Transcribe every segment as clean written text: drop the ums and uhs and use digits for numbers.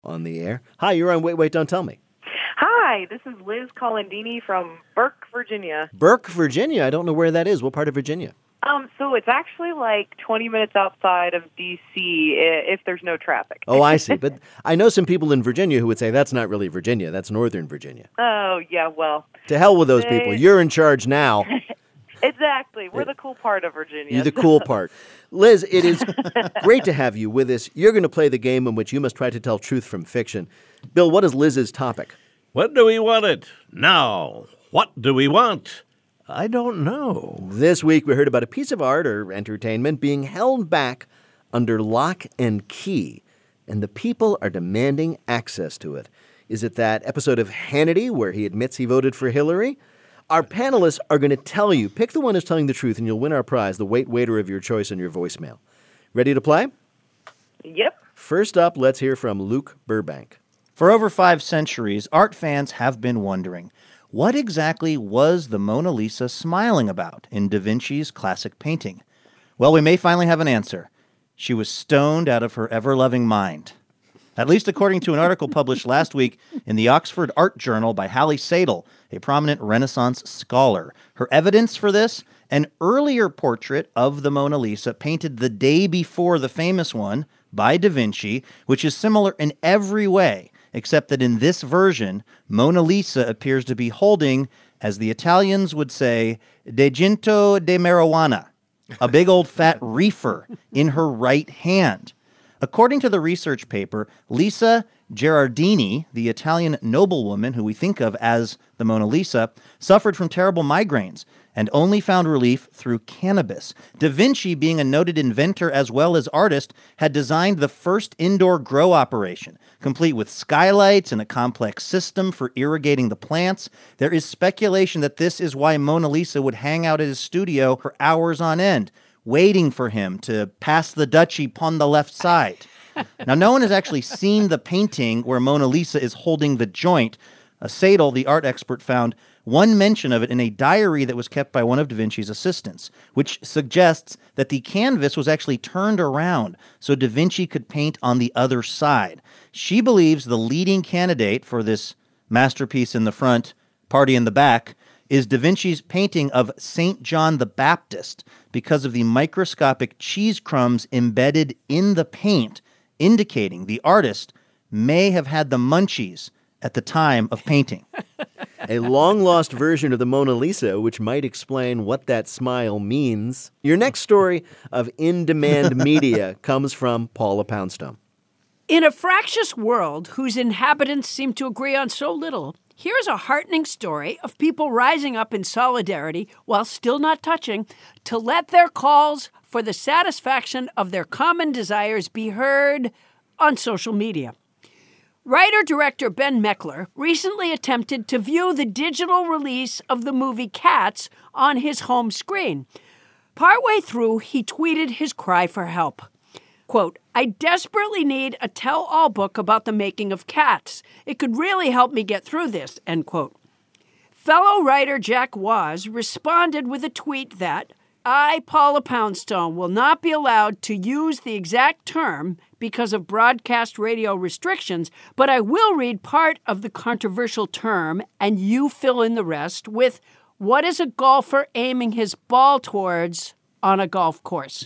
On the air. Hi, you're on Wait, Don't Tell Me. Hi, this is Liz Colandini from Burke, Virginia. Burke, Virginia? I don't know where that is. What part of Virginia? So it's actually like 20 minutes outside of D.C. If there's no traffic. Oh, I see. But I know some people in Virginia who would say that's not really Virginia. That's Northern Virginia. Oh, yeah, well. To hell with those people. You're in charge now. Exactly. We're the cool part of Virginia. You're the cool part. Liz, it is great to have you with us. You're going to play the game in which you must try to tell truth from fiction. Bill, what is Liz's topic? When do we want it? Now. What do we want? I don't know. This week we heard about a piece of art or entertainment being held back under lock and key, and the people are demanding access to it. Is it that episode of Hannity where he admits he voted for Hillary? Our panelists are going to tell you. Pick the one who's telling the truth, and you'll win our prize, the waiter of your choice on your voicemail. Ready to play? Yep. First up, let's hear from Luke Burbank. For over 5 centuries, art fans have been wondering, what exactly was the Mona Lisa smiling about in Da Vinci's classic painting? Well, we may finally have an answer. She was stoned out of her ever-loving mind. At least according to an article published last week in the Oxford Art Journal by Hallie Sadel, a prominent Renaissance scholar. Her evidence for this? An earlier portrait of the Mona Lisa painted the day before the famous one by Da Vinci, which is similar in every way, except that in this version, Mona Lisa appears to be holding, as the Italians would say, degento de marijuana, a big old fat reefer in her right hand. According to the research paper, Lisa Gherardini, the Italian noblewoman who we think of as the Mona Lisa, suffered from terrible migraines and only found relief through cannabis. Da Vinci, being a noted inventor as well as artist, had designed the first indoor grow operation, complete with skylights and a complex system for irrigating the plants. There is speculation that this is why Mona Lisa would hang out at his studio for hours on end, waiting for him to pass the duchy upon the left side. Now, no one has actually seen the painting where Mona Lisa is holding the joint. Sadel, the art expert, found one mention of it in a diary that was kept by one of Da Vinci's assistants, which suggests that the canvas was actually turned around so Da Vinci could paint on the other side. She believes the leading candidate for this masterpiece in the front, party in the back, is Da Vinci's painting of St. John the Baptist because of the microscopic cheese crumbs embedded in the paint, indicating the artist may have had the munchies at the time of painting. A long-lost version of the Mona Lisa, which might explain what that smile means. Your next story of in-demand media comes from Paula Poundstone. In a fractious world whose inhabitants seem to agree on so little, here's a heartening story of people rising up in solidarity, while still not touching, to let their calls for the satisfaction of their common desires be heard on social media. Writer-director Ben Meckler recently attempted to view the digital release of the movie Cats on his home screen. Partway through, he tweeted his cry for help. Quote, "I desperately need a tell-all book about the making of Cats. It could really help me get through this," end quote. Fellow writer Jack Waz responded with a tweet that, "I, Paula Poundstone, will not be allowed to use the exact term because of broadcast radio restrictions, but I will read part of the controversial term, and you fill in the rest with, what is a golfer aiming his ball towards on a golf course?"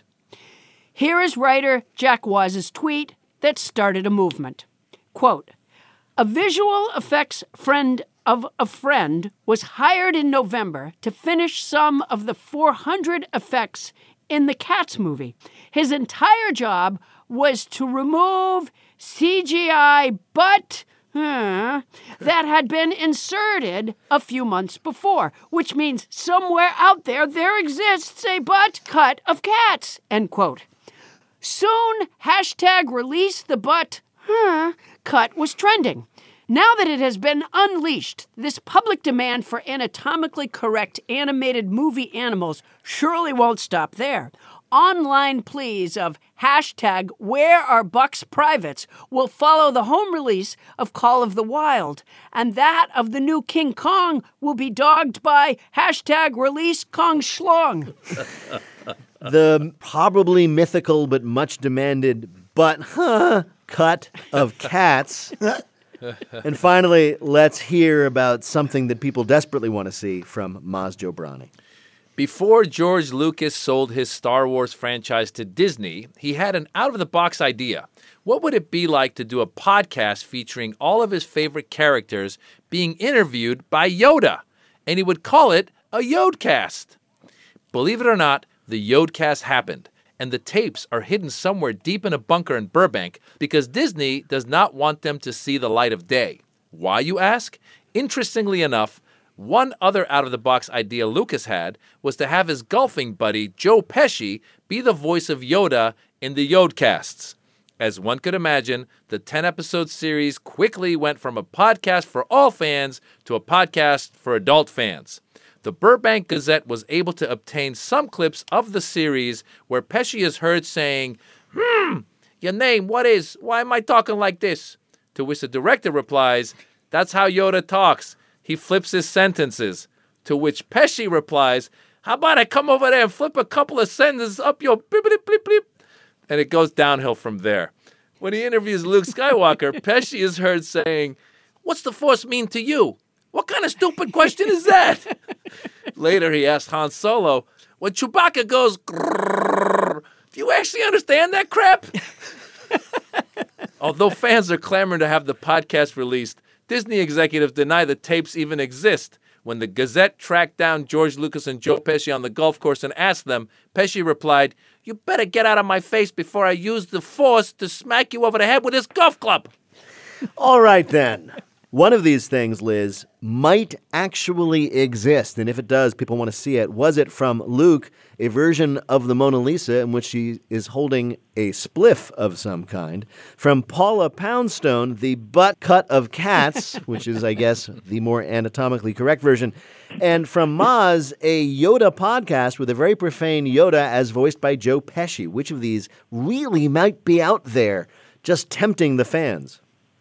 Here is writer Jack Waz's tweet that started a movement. Quote, "A visual effects friend of a friend was hired in November to finish some of the 400 effects in the Cats movie. His entire job was to remove CGI butt that had been inserted a few months before, which means somewhere out there exists a butt cut of cats," end quote. Soon, hashtag release the butt cut was trending. Now that it has been unleashed, this public demand for anatomically correct animated movie animals surely won't stop there. Online pleas of hashtag where are Buck's privates will follow the home release of Call of the Wild, and that of the new King Kong will be dogged by hashtag release Kong Schlong. The probably mythical but much demanded but cut of cats. And finally, let's hear about something that people desperately want to see from Maz Jobrani. Before George Lucas sold his Star Wars franchise to Disney, he had an out-of-the-box idea. What would it be like to do a podcast featuring all of his favorite characters being interviewed by Yoda? And he would call it a Yodcast. Believe it or not, the Yodcast happened, and the tapes are hidden somewhere deep in a bunker in Burbank because Disney does not want them to see the light of day. Why, you ask? Interestingly enough, one other out-of-the-box idea Lucas had was to have his golfing buddy Joe Pesci be the voice of Yoda in the Yodcasts. As one could imagine, the 10-episode series quickly went from a podcast for all fans to a podcast for adult fans. The Burbank Gazette was able to obtain some clips of the series where Pesci is heard saying, your name, what is? Why am I talking like this? To which the director replies, that's how Yoda talks. He flips his sentences. To which Pesci replies, how about I come over there and flip a couple of sentences up your blippity blip blip? And it goes downhill from there. When he interviews Luke Skywalker, Pesci is heard saying, what's the Force mean to you? What kind of stupid question is that? Later, he asked Han Solo, when Chewbacca goes, grrr, do you actually understand that crap? Although fans are clamoring to have the podcast released, Disney executives deny the tapes even exist. When the Gazette tracked down George Lucas and Joe Pesci on the golf course and asked them, Pesci replied, you better get out of my face before I use the Force to smack you over the head with this golf club. All right, then. One of these things, Liz, might actually exist, and if it does, people want to see it. Was it from Luke, a version of the Mona Lisa in which she is holding a spliff of some kind? From Paula Poundstone, the butt cut of cats, which is, I guess, the more anatomically correct version. And from Maz, a Yoda podcast with a very profane Yoda as voiced by Joe Pesci. Which of these really might be out there, just tempting the fans?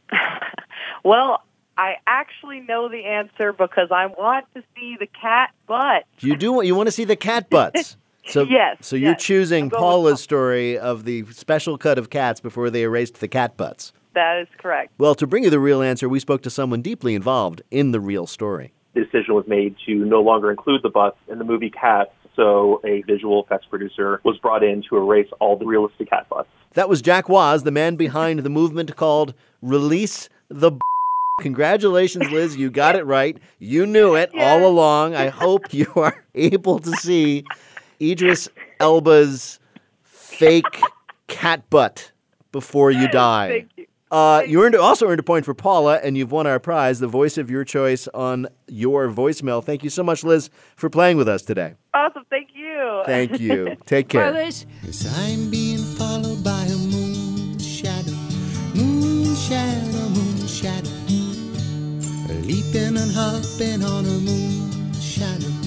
Well, I actually know the answer because I want to see the cat butt. You do want to see the cat butts. So, Yes, So you're yes. choosing I'm going with Paula's story of the special cut of cats before they erased the cat butts. That is correct. Well, to bring you the real answer, we spoke to someone deeply involved in the real story. The decision was made to no longer include the butts in the movie Cats, so a visual effects producer was brought in to erase all the realistic cat butts. That was Jack Waz, the man behind the movement called Release the Congratulations, Liz. You got it right. You knew it all along. I hope you are able to see Idris Elba's fake cat butt before you die. Thank you. You also earned a point for Paula, and you've won our prize, the voice of your choice on your voicemail. Thank you so much, Liz, for playing with us today. Awesome. Thank you. Thank you. Take care. Bye, Liz. Yes, I'm being followed by a moon shadow, moon shadow, moon shadow, leaping and hopping on a moon shadow.